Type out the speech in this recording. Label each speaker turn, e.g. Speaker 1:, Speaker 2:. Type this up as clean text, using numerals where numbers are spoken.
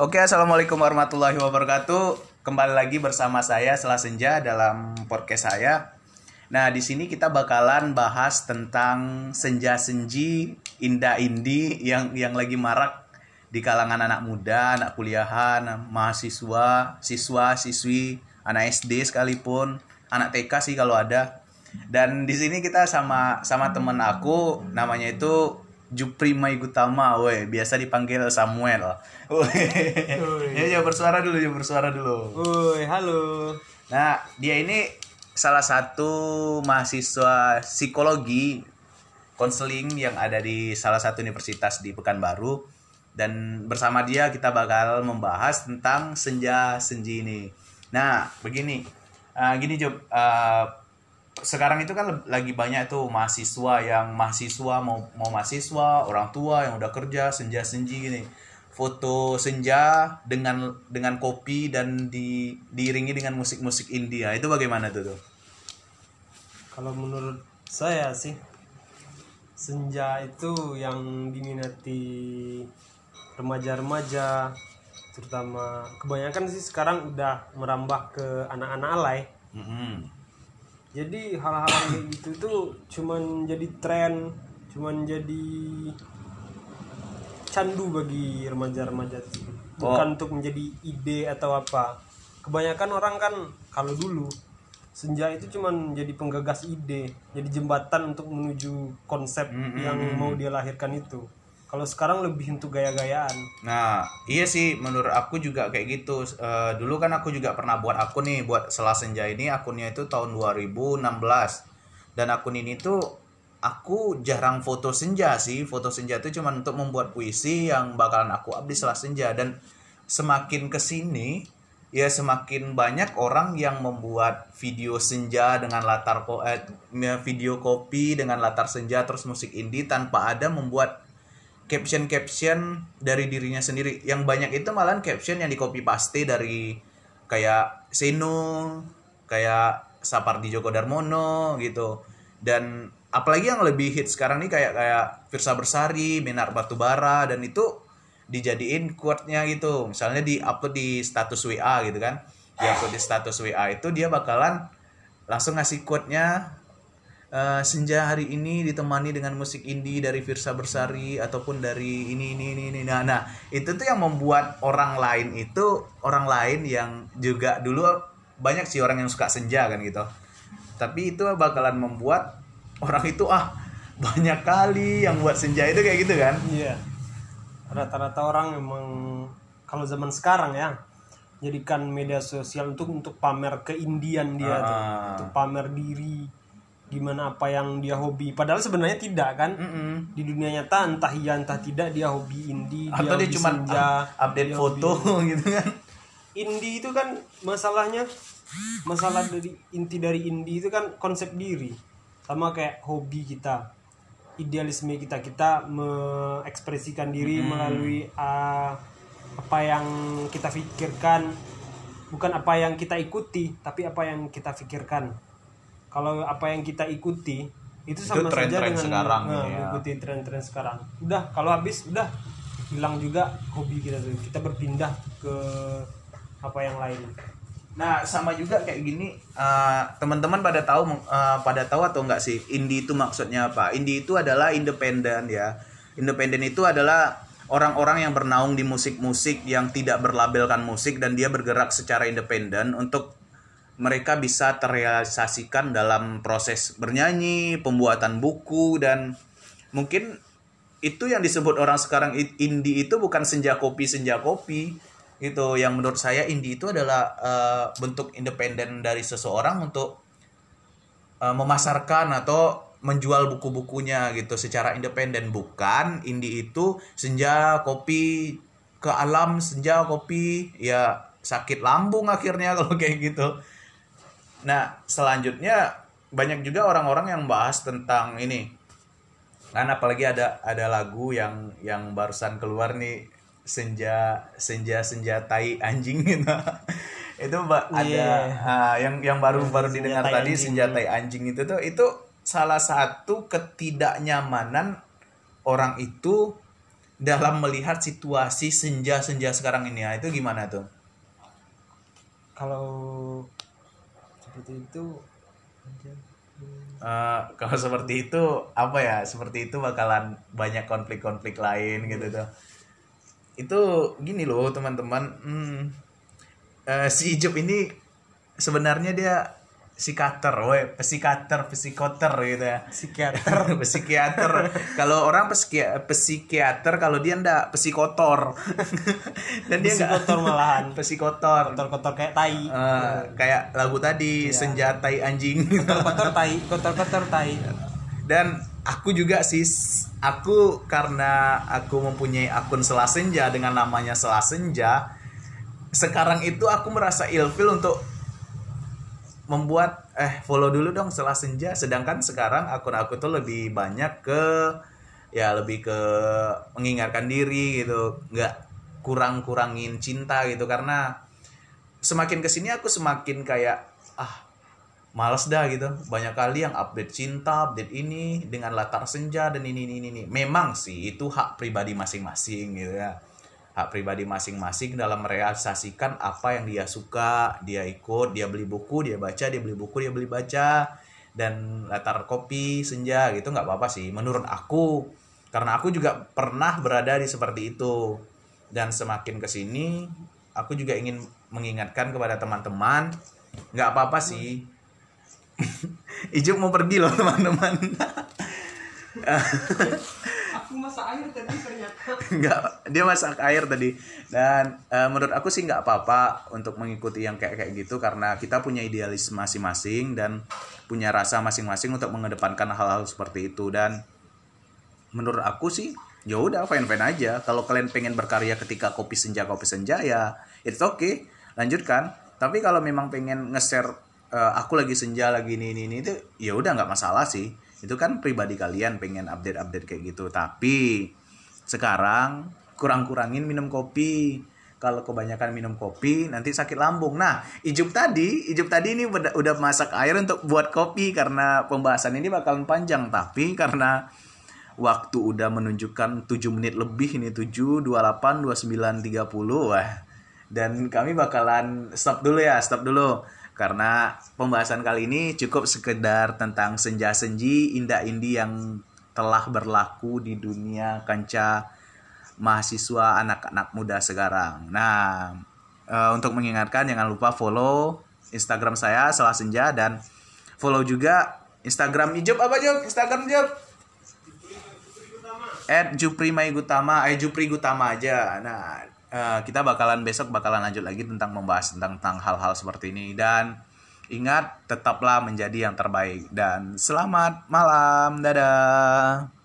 Speaker 1: Oke, assalamualaikum warahmatullahi wabarakatuh. Kembali lagi bersama saya Selah Senja dalam podcast saya. Nah, di sini kita bakalan bahas tentang senja-senji, indah-indi yang lagi marak di kalangan anak muda, anak kuliahan, mahasiswa, siswa, siswi, anak SD sekalipun, anak TK sih kalau ada. Dan di sini kita sama temen aku, namanya itu Jupri Maigutama, biasa dipanggil Samuel. Ya, bersuara dulu.
Speaker 2: Halo.
Speaker 1: Nah, dia ini salah satu mahasiswa psikologi konseling yang ada di salah satu universitas di Pekanbaru, dan bersama dia kita bakal membahas tentang senja-senji ini. Nah, gini Job, sekarang itu kan lagi banyak tuh mahasiswa mau mahasiswa, orang tua yang udah kerja senja-senji gini. Foto senja dengan kopi dan diiringi dengan musik-musik India. Itu bagaimana tuh?
Speaker 2: Kalau menurut saya sih, senja itu yang diminati remaja-remaja, terutama kebanyakan sih sekarang udah merambah ke anak-anak alay. Jadi hal-hal kayak gitu tuh cuman jadi tren, cuman jadi candu bagi remaja-remaja, bukan untuk menjadi ide atau apa. Kebanyakan orang kan kalau dulu senja itu cuman jadi penggagas ide, jadi jembatan untuk menuju konsep yang mau dia lahirkan itu. Kalau sekarang lebih untuk gaya-gayaan.
Speaker 1: Nah, iya sih, menurut aku juga kayak gitu. Dulu kan aku juga pernah buat akun nih, buat Selah Senja ini. Akunnya itu tahun 2016. Dan akun ini tuh aku jarang foto senja sih. Foto senja itu cuma untuk membuat puisi yang bakalan aku up di Selah Senja. Dan semakin kesini, ya semakin banyak orang yang membuat video senja dengan video kopi dengan latar senja terus musik indie tanpa ada membuat caption dari dirinya sendiri. Yang banyak itu malahan caption yang di copy paste dari kayak Seno, kayak Sapardi Djoko Darmono gitu. Dan apalagi yang lebih hit sekarang nih kayak Firsa Bersari, Minar Batubara, dan itu dijadiin quote-nya gitu. Misalnya di-upload di status WA gitu kan. Di-upload di status WA itu dia bakalan langsung ngasih quote-nya, senja hari ini ditemani dengan musik indie dari Firsa Bersari ataupun dari ini. Nah, itu tuh yang membuat orang lain yang juga dulu banyak sih orang yang suka senja kan gitu. Tapi itu bakalan membuat orang itu banyak kali yang buat senja itu kayak gitu kan.
Speaker 2: Iya. Rata-rata orang memang kalau zaman sekarang ya jadikan media sosial untuk pamer keindian dia tuh, untuk pamer diri, gimana apa yang dia hobi, padahal sebenarnya tidak kan. Di dunia nyata entah iya entah tidak dia hobi indie,
Speaker 1: atau dia cuma update foto gitu kan.
Speaker 2: Indie itu kan masalah dari inti dari indie itu kan konsep diri, sama kayak hobi kita, idealisme kita mengekspresikan diri melalui apa yang kita pikirkan, bukan apa yang kita ikuti tapi apa yang kita pikirkan. Kalau apa yang kita ikuti itu sama saja dengan
Speaker 1: sekarang,
Speaker 2: mengikuti tren-tren sekarang. Udah, kalau habis udah hilang juga hobi kita tuh. Kita berpindah ke apa yang lain.
Speaker 1: Nah, sama juga kayak gini, teman-teman pada tahu atau enggak sih indie itu maksudnya apa? Indie itu adalah independen ya. Independen itu adalah orang-orang yang bernaung di musik-musik yang tidak berlabelkan musik dan dia bergerak secara independen untuk mereka bisa terrealisasikan dalam proses bernyanyi, pembuatan buku, dan mungkin itu yang disebut orang sekarang indie itu bukan senja kopi gitu. Yang menurut saya indie itu adalah bentuk independen dari seseorang untuk memasarkan atau menjual buku-bukunya gitu secara independen. Bukan indie itu senja kopi ke alam, senja kopi ya sakit lambung akhirnya kalau kayak gitu. Nah, selanjutnya banyak juga orang-orang yang bahas tentang ini. Kan apalagi ada lagu yang barusan keluar nih, senja tai anjing gitu. Itu ada yang baru didengar tadi, senja tai anjing itu salah satu ketidaknyamanan orang itu dalam melihat situasi senja-senja sekarang ini ya, itu gimana tuh?
Speaker 2: Kalau seperti itu
Speaker 1: Kalau seperti itu apa ya? Seperti itu bakalan banyak konflik-konflik lain gitu tuh. Itu gini loh teman-teman. Si Ijup ini sebenarnya dia psikoter gitu ya. Psikiater. Kalau orang psikiater, kalau dia ndak psikotor. Dan dia
Speaker 2: psikotor malahan.
Speaker 1: Psikotor.
Speaker 2: Kotor-kotor kayak tai.
Speaker 1: Kayak lagu tadi,
Speaker 2: Iya.
Speaker 1: senjata anjing.
Speaker 2: Kotor-kotor tai.
Speaker 1: Dan aku juga sih, karena aku mempunyai akun Sela Senja dengan namanya Sela Senja, sekarang itu aku merasa ilfil untuk membuat follow dulu dong Sela Senja, sedangkan sekarang akun aku tuh lebih banyak lebih ke mengingatkan diri gitu, nggak kurangin cinta gitu, karena semakin kesini aku semakin kayak males dah gitu, banyak kali yang update cinta, update ini dengan latar senja dan ini. Memang sih itu hak pribadi masing-masing gitu ya, hak pribadi masing-masing dalam merealisasikan apa yang dia suka, dia ikut, dia beli buku, dia baca, dia beli buku, dia beli baca, dan latar kopi senja gitu nggak apa-apa sih menurut aku, karena aku juga pernah berada di seperti itu. Dan semakin kesini aku juga ingin mengingatkan kepada teman-teman, nggak apa-apa sih. Ijuk mau pergi loh teman-teman.
Speaker 2: Aku masak air tadi ternyata.
Speaker 1: Nggak, dia masak air tadi. Dan menurut aku sih nggak apa-apa untuk mengikuti yang kayak gitu, karena kita punya idealis masing-masing dan punya rasa masing-masing untuk mengedepankan hal-hal seperti itu. Dan menurut aku sih ya udah fine-fine aja. Kalau kalian pengen berkarya ketika kopi senja ya it's okay, lanjutkan. Tapi kalau memang pengen nge-share aku lagi senja lagi ini itu ya udah nggak masalah sih. Itu kan pribadi kalian pengen update kayak gitu. Tapi sekarang kurangin minum kopi. Kalau kebanyakan minum kopi nanti sakit lambung. Nah, Ijup tadi ini udah masak air untuk buat kopi, karena pembahasan ini bakalan panjang. Tapi karena waktu udah menunjukkan 7 menit lebih ini, 7, 28, 29, 30. Wah. Dan kami bakalan stop dulu. Karena pembahasan kali ini cukup sekedar tentang senja-senji, indah-indi yang telah berlaku di dunia kancah mahasiswa anak-anak muda sekarang. Nah, untuk mengingatkan jangan lupa follow Instagram saya Sela Senja, dan follow juga Instagram Ijup. Apa Jup? Instagram Jup? @juprimaigutama, Jupri Gutama aja. Nah, kita besok bakalan lanjut lagi tentang membahas tentang hal-hal seperti ini. Dan ingat, tetaplah menjadi yang terbaik. Dan selamat malam, dadah.